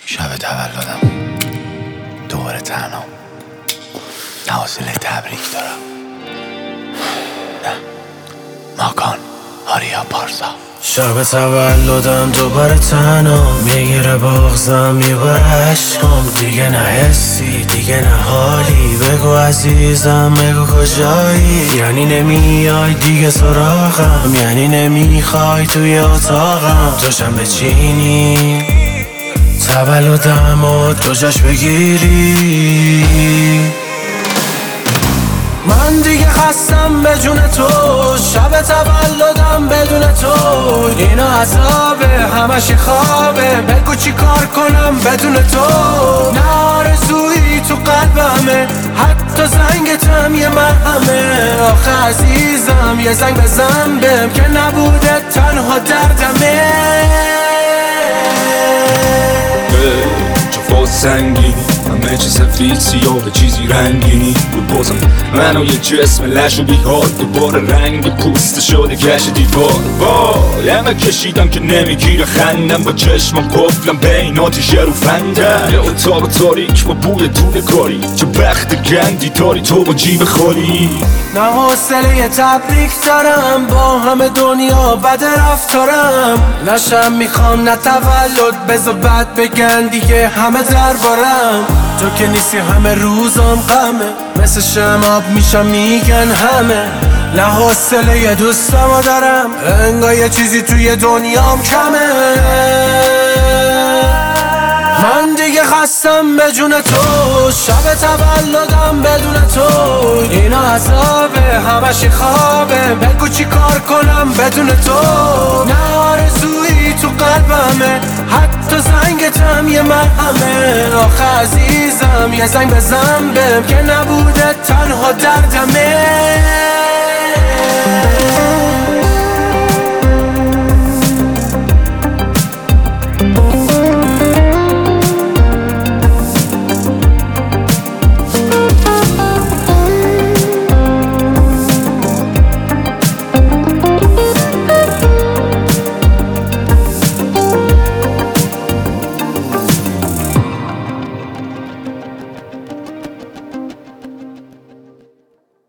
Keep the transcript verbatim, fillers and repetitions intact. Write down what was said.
شب تولدم دوباره تنها، نه حوصله تبریک دارم. نه ماکان آریا پارسا. شب تولدم دوباره تنها، میگیره بغزم میبره عشقم. دیگه نه حسی دیگه نه حالی، بگو عزیزم بگو کجایی. یعنی نمیای دیگه سراغم، یعنی نمیخوای توی اتاقم. توشم بچینی تولدم و تو جاش بگیری. من دیگه خستم به جون تو، شب تولدم بدون تو. اینا عذابه همش خوابه، بگو چی کار کنم بدون تو. نه آرزویی تو قلبمه، حتی زنگتم یه مرهمه. آخه عزیزم یه زنگ بزن بهم که نبوده تنها دردمه. جفا سنگینی همه چی سفید سیاه چیزی رنگینی بود. بازم منو یه جسم لش و بیحال، دوباره رنگ پوست شده گشت دیوار. وای همه کشیدم که نمیگیره خندم، با چشمم قفلم بین آتیشه رو فندم. یه اتاق تاریک با بوی دونه کاری، چه بخت گندی داری تو با جیب خالی. نه حوصله تبریک دارم، با همه دنیا بد رفتارم. نشم میخوام نه تولد بذار بد بگن دیگه همه دربارم. تو که نیستی همه روزم غمه، مثل شماب میشم میگن همه. نه حوصله دوستامو دارم، انگار یه چیزی توی دنیام کمه. من دیگه خستم به جون تو، شب تولدم بدون تو. اینا عذابه همش خوابه، بگو چی کار کنم بدون تو. نه آرزویی تو قلبمه، حتی زنگتم یه مرهمه. آخه عزیزم یه زنگ بزن بهم که نبوده تنها دردمه.